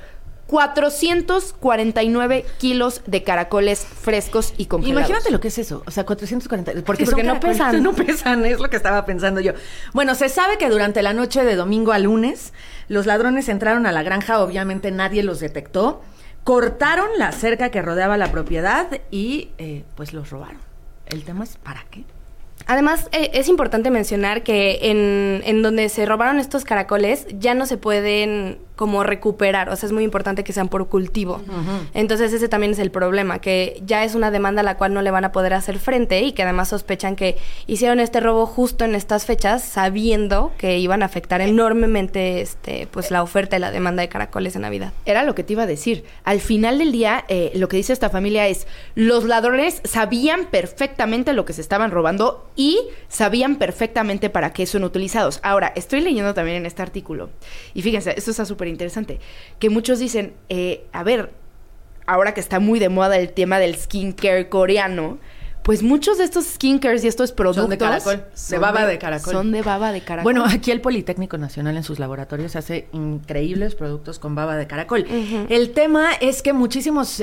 449 kilos de caracoles frescos y congelados. Imagínate lo que es eso, o sea, 440, porque no pesan. No pesan, es lo que estaba pensando yo. Bueno, se sabe que durante la noche de domingo a lunes, los ladrones entraron a la granja, obviamente nadie los detectó, cortaron la cerca que rodeaba la propiedad y pues los robaron. El tema es ¿para qué? Además, es importante mencionar que en donde se robaron estos caracoles ya no se pueden como recuperar, o sea, es muy importante que sean por cultivo. Uh-huh. Entonces ese también es el problema, que ya es una demanda a la cual no le van a poder hacer frente y que además sospechan que hicieron este robo justo en estas fechas, sabiendo que iban a afectar enormemente pues la oferta y la demanda de caracoles en Navidad. Era lo que te iba a decir. Al final del día, lo que dice esta familia es: los ladrones sabían perfectamente lo que se estaban robando y sabían perfectamente para qué son utilizados. Ahora, estoy leyendo también en este artículo, y fíjense, esto está súper interesante, que muchos dicen, a ver, ahora que está muy de moda el tema del skincare coreano, pues muchos de estos skincares y estos productos son de caracol, de baba de caracol. Son de baba de caracol. Bueno, aquí el Politécnico Nacional en sus laboratorios hace increíbles productos con baba de caracol. Uh-huh. El tema es que muchísimos,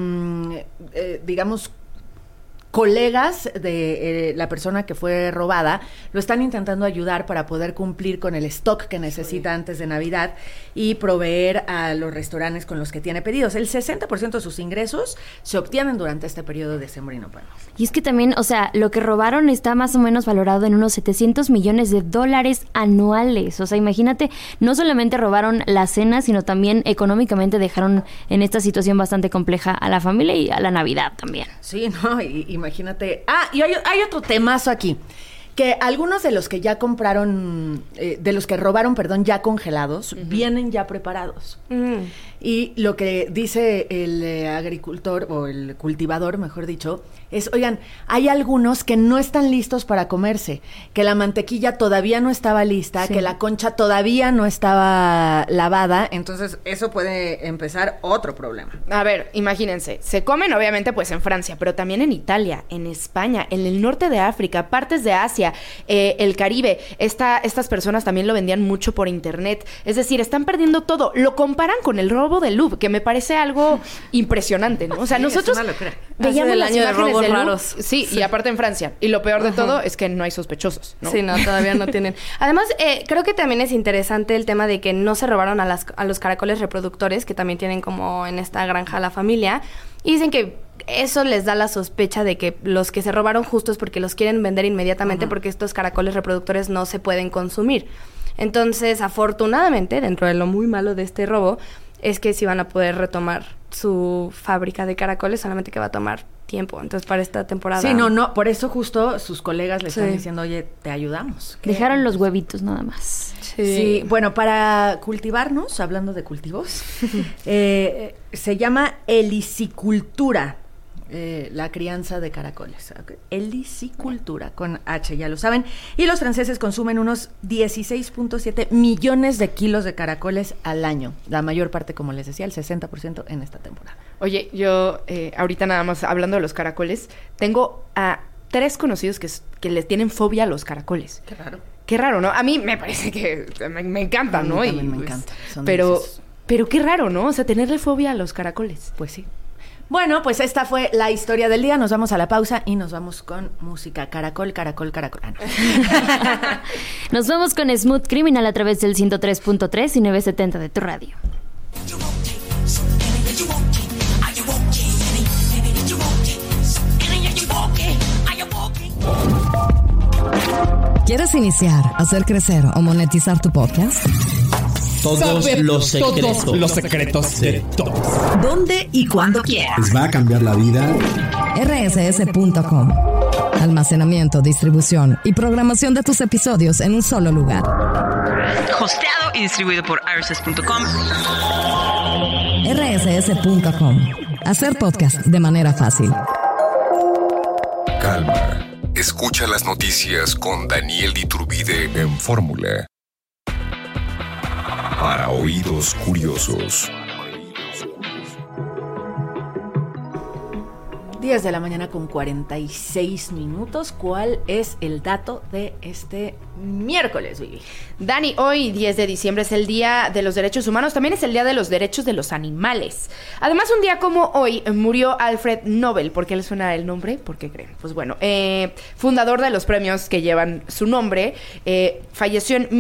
digamos, colegas de la persona que fue robada lo están intentando ayudar para poder cumplir con el stock que necesita antes de Navidad y proveer a los restaurantes con los que tiene pedidos. El 60% de sus ingresos se obtienen durante este periodo decembrino. Y es que también, o sea, lo que robaron está más o menos valorado en unos $700 millones anuales. O sea, imagínate, no solamente robaron la cena, sino también económicamente dejaron en esta situación bastante compleja a la familia y a la Navidad también. Sí, no, imagínate. Y hay otro temazo aquí, que algunos de los que ya compraron, de los que robaron, ya congelados, uh-huh, vienen ya preparados. Uh-huh. Y lo que dice el agricultor, o el cultivador, mejor dicho, oigan, hay algunos que no están listos para comerse, que la mantequilla todavía no estaba lista, que la concha todavía no estaba lavada, entonces eso puede empezar otro problema. A ver, imagínense, se comen obviamente pues en Francia, pero también en Italia, en España, en el norte de África, partes de Asia, el Caribe. Estas personas también lo vendían mucho por internet, es decir, están perdiendo todo. Lo comparan con el robo del Louvre, que me parece algo impresionante, ¿no? O sea, nosotros veíamos las imágenes de raros. Sí, y aparte en Francia. Y lo peor de todo es que no hay sospechosos, ¿no? Sí, no, todavía no tienen. Además, creo que también es interesante el tema de que no se robaron a los caracoles reproductores, que también tienen como en esta granja la familia. Y dicen que eso les da la sospecha de que los que se robaron justo es porque los quieren vender inmediatamente, porque estos caracoles reproductores no se pueden consumir. Entonces, afortunadamente, dentro de lo muy malo de este robo, es que sí van a poder retomar su fábrica de caracoles, solamente que va a tomar tiempo. Entonces, para esta temporada... Sí, no, por eso justo sus colegas le están diciendo, oye, te ayudamos. Dejaron los huevitos nada más. Sí, bueno, para cultivarnos, hablando de cultivos, se llama helicicultura. La crianza de caracoles. Helicicultura, con H, ya lo saben. Y los franceses consumen unos 16.7 millones de kilos de caracoles al año. La mayor parte, como les decía, el 60% en esta temporada. Oye, yo ahorita nada más hablando de los caracoles, tengo a 3 conocidos que les tienen fobia a los caracoles. Qué raro. Qué raro, ¿no? A mí me parece que me encanta, ¿no? A mí también me encanta. Pero qué raro, ¿no? O sea, tenerle fobia a los caracoles. Pues sí. Bueno, pues esta fue la historia del día. Nos vamos a la pausa y nos vamos con música. Caracol, caracol, caracol. Nos vamos con Smooth Criminal a través del 103.3 y 970 de tu radio. ¿Quieres iniciar, hacer crecer o monetizar tu podcast? Todos los secretos de todos. ¿Dónde y cuándo quieras? Les va a cambiar la vida. rss.com. Almacenamiento, distribución y programación de tus episodios en un solo lugar. Hosteado y distribuido por rss.com. rss.com. Hacer podcast de manera fácil. Calma. Escucha las noticias con Daniel Iturbide en Fórmula. Para oídos curiosos. 10 de la mañana con 46 minutos. ¿Cuál es el dato de este miércoles, Vivi? Dani, hoy 10 de diciembre es el Día de los Derechos Humanos, también es el Día de los Derechos de los Animales. Además, un día como hoy murió Alfred Nobel. ¿Por qué le suena el nombre? ¿Por qué creen? Pues bueno, fundador de los premios que llevan su nombre, falleció en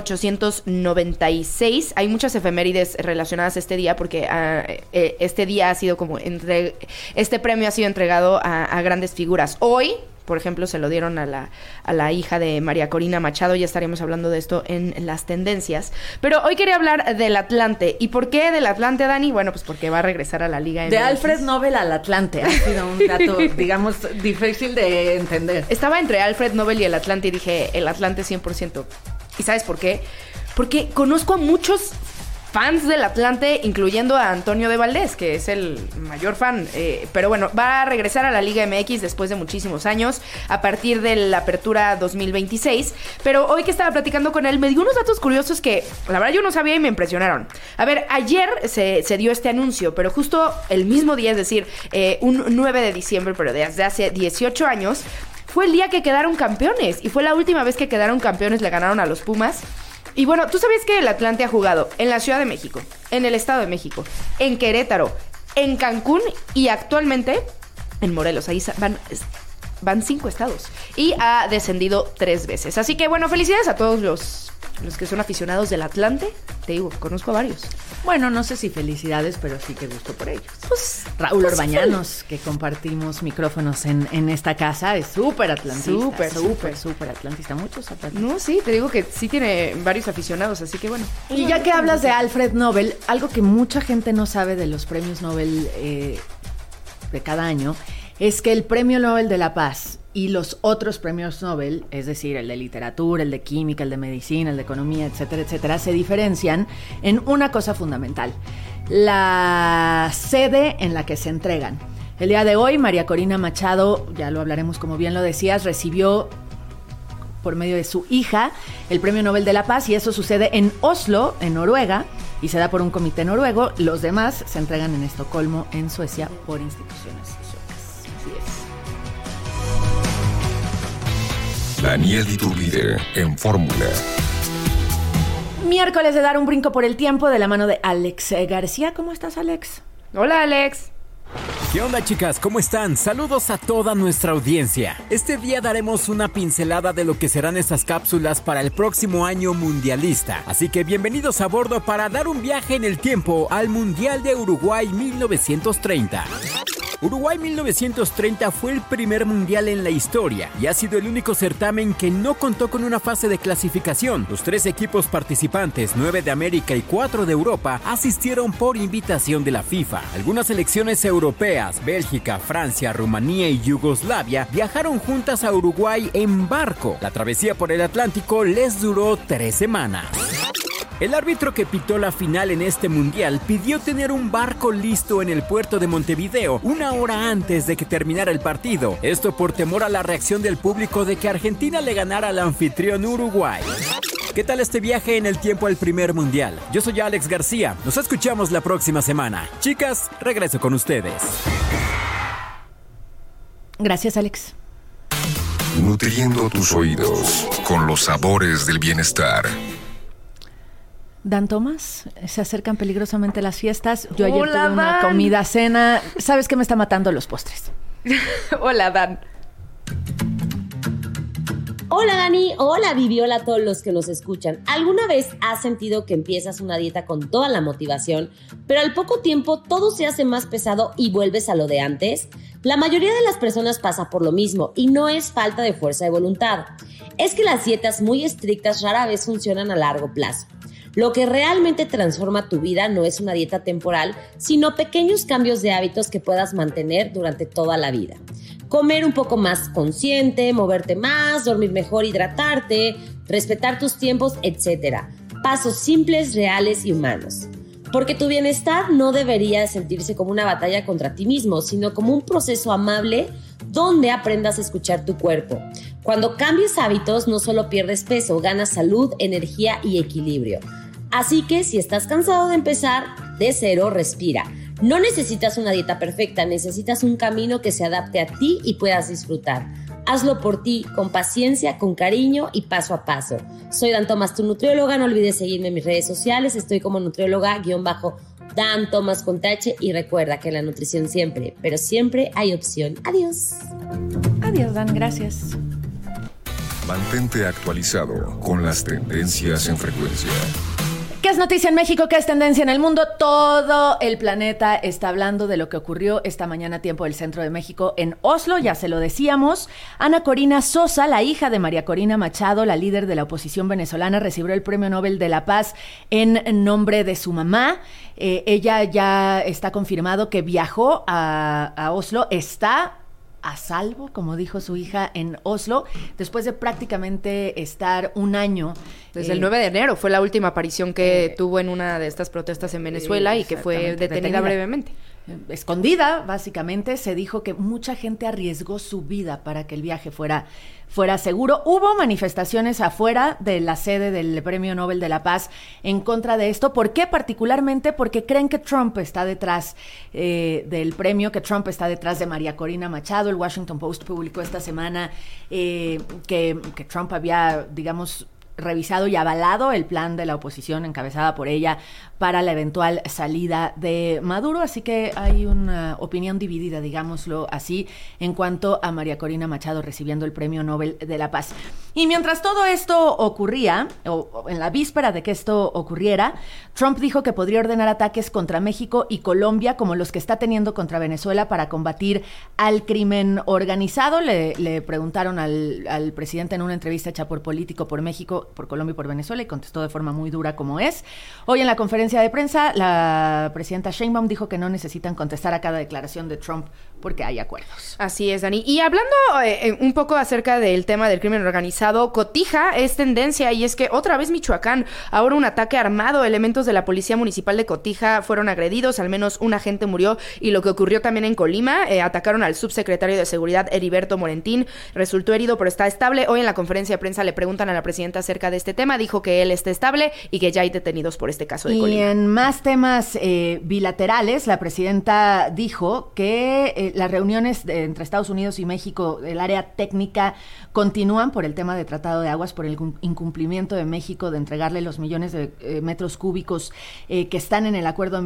1896. Hay muchas efemérides relacionadas a este día porque este día ha sido como este premio ha sido entregado a grandes figuras. Hoy, por ejemplo, se lo dieron a la hija de María Corina Machado. Ya estaríamos hablando de esto en las tendencias. Pero hoy quería hablar del Atlante. ¿Y por qué del Atlante, Dani? Bueno, pues porque va a regresar a la Liga MX. De Alfred Nobel al Atlante. Ha sido un dato, digamos, difícil de entender. Estaba entre Alfred Nobel y el Atlante y dije, el Atlante 100%. ¿Y sabes por qué? Porque conozco a muchos fans del Atlante, incluyendo a Antonio de Valdés, que es el mayor fan. Pero bueno, va a regresar a la Liga MX después de muchísimos años, a partir de la apertura 2026. Pero hoy que estaba platicando con él, me dio unos datos curiosos que, la verdad, yo no sabía y me impresionaron. A ver, ayer se dio este anuncio, pero justo el mismo día, es decir, un 9 de diciembre, pero desde hace 18 años, fue el día que quedaron campeones. Y fue la última vez que quedaron campeones, le ganaron a los Pumas. Y bueno, ¿tú sabías que el Atlante ha jugado en la Ciudad de México, en el Estado de México, en Querétaro, en Cancún y actualmente en Morelos? Ahí van 5 estados y ha descendido 3 veces. Así que bueno, felicidades a todos los que son aficionados del Atlante. Te digo, conozco a varios. Bueno, no sé si felicidades, pero sí que gusto por ellos. Pues Raúl Orbañanos, que compartimos micrófonos en esta casa, es súper atlantista. Súper atlantista. Muchos atlantistas. No, sí, te digo que sí tiene varios aficionados, así que bueno. Y ya que hablas de Alfred Nobel, algo que mucha gente no sabe de los premios Nobel de cada año, es que el Premio Nobel de la Paz y los otros premios Nobel, es decir, el de literatura, el de química, el de medicina, el de economía, etcétera, etcétera, se diferencian en una cosa fundamental: la sede en la que se entregan. El día de hoy, María Corina Machado, ya lo hablaremos como bien lo decías, recibió por medio de su hija el Premio Nobel de la Paz, y eso sucede en Oslo, en Noruega, y se da por un comité noruego. Los demás se entregan en Estocolmo, en Suecia, por instituciones suecas. Así es. Daniel Iturbide en Fórmula. Miércoles de dar un brinco por el tiempo de la mano de Alex García. ¿Cómo estás, Alex? Hola, Alex. ¿Qué onda, chicas? ¿Cómo están? Saludos a toda nuestra audiencia. Este día daremos una pincelada de lo que serán estas cápsulas para el próximo año mundialista. Así que bienvenidos a bordo para dar un viaje en el tiempo al Mundial de Uruguay 1930. Uruguay 1930 fue el primer mundial en la historia y ha sido el único certamen que no contó con una fase de clasificación. Los 3 equipos participantes, 9 de América y 4 de Europa, asistieron por invitación de la FIFA. Algunas selecciones europeas, Bélgica, Francia, Rumanía y Yugoslavia, viajaron juntas a Uruguay en barco. La travesía por el Atlántico les duró 3 semanas. El árbitro que pitó la final en este mundial pidió tener un barco listo en el puerto de Montevideo 1 hora antes de que terminara el partido. Esto por temor a la reacción del público de que Argentina le ganara al anfitrión Uruguay. ¿Qué tal este viaje en el tiempo al primer mundial? Yo soy Alex García. Nos escuchamos la próxima semana. Chicas, regreso con ustedes. Gracias, Alex. Nutriendo tus oídos con los sabores del bienestar. Dan Tomás, se acercan peligrosamente las fiestas. Yo ayer tuve una comida, cena. ¿Sabes qué me está matando? Los postres. Hola, Dan. Hola, Dani. Hola, Vivi. Hola a todos los que nos escuchan. ¿Alguna vez has sentido que empiezas una dieta con toda la motivación, pero al poco tiempo todo se hace más pesado y vuelves a lo de antes? La mayoría de las personas pasa por lo mismo y no es falta de fuerza de voluntad. Es que las dietas muy estrictas rara vez funcionan a largo plazo. Lo que realmente transforma tu vida no es una dieta temporal, sino pequeños cambios de hábitos que puedas mantener durante toda la vida. Comer un poco más consciente, moverte más, dormir mejor, hidratarte, respetar tus tiempos, etc. Pasos simples, reales y humanos. Porque tu bienestar no debería sentirse como una batalla contra ti mismo, sino como un proceso amable donde aprendas a escuchar tu cuerpo. Cuando cambies hábitos, no solo pierdes peso, ganas salud, energía y equilibrio. Así que si estás cansado de empezar de cero, respira. No necesitas una dieta perfecta, necesitas un camino que se adapte a ti y puedas disfrutar. Hazlo por ti, con paciencia, con cariño y paso a paso. Soy Dan Tomás, tu nutrióloga. No olvides seguirme en mis redes sociales. Estoy como nutrióloga-Dan Tomás con TH. Y recuerda que en la nutrición siempre, pero siempre hay opción. Adiós. Adiós, Dan. Gracias. Mantente actualizado con las tendencias en frecuencia. ¿Qué es noticia en México? ¿Qué es tendencia en el mundo? Todo el planeta está hablando de lo que ocurrió esta mañana tiempo del centro de México en Oslo, ya se lo decíamos. Ana Corina Sosa, la hija de María Corina Machado, la líder de la oposición venezolana, recibió el Premio Nobel de la Paz en nombre de su mamá. Ella ya está confirmado que viajó a Oslo, está a salvo, como dijo su hija, en Oslo, después de prácticamente estar un año. Desde el 9 de enero fue la última aparición que tuvo en una de estas protestas en Venezuela y que fue detenida brevemente. Escondida, básicamente. Se dijo que mucha gente arriesgó su vida para que el viaje fuera seguro. Hubo manifestaciones afuera de la sede del Premio Nobel de la Paz en contra de esto. ¿Por qué? Particularmente porque creen que Trump está detrás del premio, que Trump está detrás de María Corina Machado. El Washington Post publicó esta semana que Trump había, digamos, revisado y avalado el plan de la oposición encabezada por ella para la eventual salida de Maduro, así que hay una opinión dividida, digámoslo así, en cuanto a María Corina Machado recibiendo el Premio Nobel de la Paz. Y mientras todo esto ocurría, o en la víspera de que esto ocurriera, Trump dijo que podría ordenar ataques contra México y Colombia como los que está teniendo contra Venezuela para combatir al crimen organizado. Le preguntaron al presidente en una entrevista hecha por Político por México pasó por Colombia y por Venezuela y contestó de forma muy dura como es. Hoy en la conferencia de prensa, la presidenta Sheinbaum dijo que no necesitan contestar a cada declaración de Trump porque hay acuerdos. Así es, Dani. Y hablando un poco acerca del tema del crimen organizado, Cotija es tendencia y es que otra vez Michoacán, ahora un ataque armado, elementos de la Policía Municipal de Cotija fueron agredidos, al menos un agente murió y lo que ocurrió también en Colima, atacaron al subsecretario de Seguridad Heriberto Morentín, resultó herido pero está estable. Hoy en la conferencia de prensa le preguntan a la presidenta acerca de este tema, dijo que él está estable y que ya hay detenidos por este caso de Colima. Y en más temas bilaterales, la presidenta dijo que las reuniones entre Estados Unidos y México, el área técnica, continúan por el tema de tratado de aguas, por el incumplimiento de México de entregarle los millones de metros cúbicos que están en el acuerdo de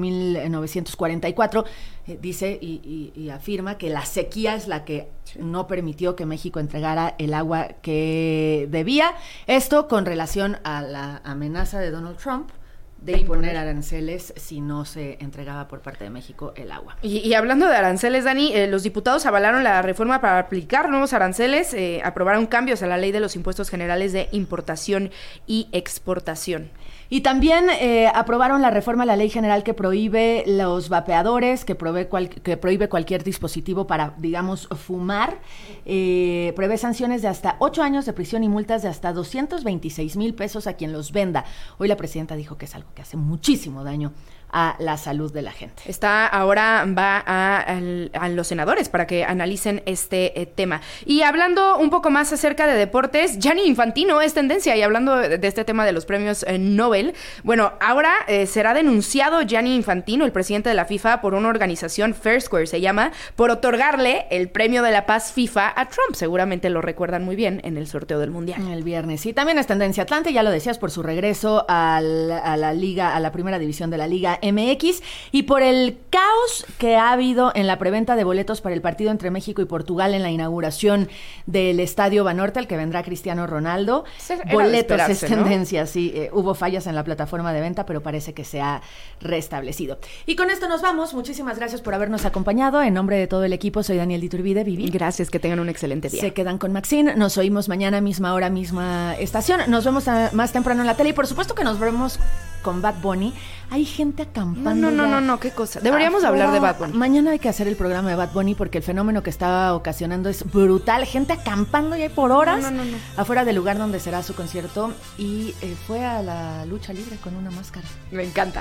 1944. Dice y afirma que la sequía es la que no permitió que México entregara el agua que debía. Esto con relación a la amenaza de Donald Trump de imponer aranceles si no se entregaba por parte de México el agua. Y hablando de aranceles, Dani, los diputados avalaron la reforma para aplicar nuevos aranceles, aprobaron cambios a la ley de los impuestos generales de importación y exportación. Y también aprobaron la reforma a la ley general que prohíbe los vapeadores, que prohíbe cualquier dispositivo para, digamos, fumar. Prevé sanciones de hasta 8 años de prisión y multas de hasta 226,000 pesos a quien los venda. Hoy la presidenta dijo que es algo que hace muchísimo daño a la salud de la gente. Ahora va a los senadores para que analicen este tema. Y hablando un poco más acerca de deportes, Gianni Infantino es tendencia, y hablando de este tema de los premios Nobel, bueno, ahora será denunciado Gianni Infantino, el presidente de la FIFA, por una organización, Fair Square se llama, por otorgarle el premio de la paz FIFA a Trump. Seguramente lo recuerdan muy bien en el sorteo del Mundial. El viernes. Y también es tendencia Atlante, ya lo decías, por su regreso a la liga, a la primera división de la Liga MX, y por el caos que ha habido en la preventa de boletos para el partido entre México y Portugal en la inauguración del Estadio Banorte, al que vendrá Cristiano Ronaldo. Boletos es tendencia, ¿no? Sí, hubo fallas en la plataforma de venta, pero parece que se ha restablecido. Y con esto nos vamos. Muchísimas gracias por habernos acompañado. En nombre de todo el equipo, soy Daniel Iturbide. Vivi. Gracias, que tengan un excelente día. Se quedan con Maxine. Nos oímos mañana, misma hora, misma estación. Nos vemos más temprano en la tele y por supuesto que nos vemos con Bad Bunny. Hay gente acampando. No, qué cosa. Deberíamos hablar de Bad Bunny. Mañana hay que hacer el programa de Bad Bunny porque el fenómeno que está ocasionando es brutal. Gente acampando ya por horas afuera del lugar donde será su concierto, y fue a la lucha libre con una máscara. Me encanta.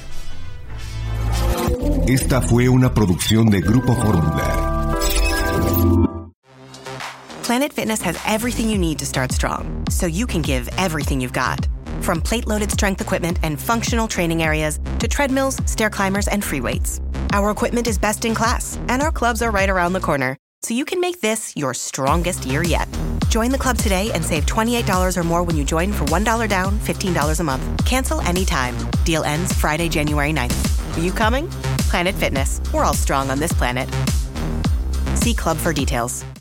Esta fue una producción de Grupo Fórmula. Planet Fitness has everything you need to start strong, so you can give everything you've got. From plate-loaded strength equipment and functional training areas to treadmills, stair climbers, and free weights. Our equipment is best in class, and our clubs are right around the corner, so you can make this your strongest year yet. Join the club today and save $28 or more when you join for $1 down, $15 a month. Cancel anytime. Deal ends Friday, January 9th. Are you coming? Planet Fitness. We're all strong on this planet. See club for details.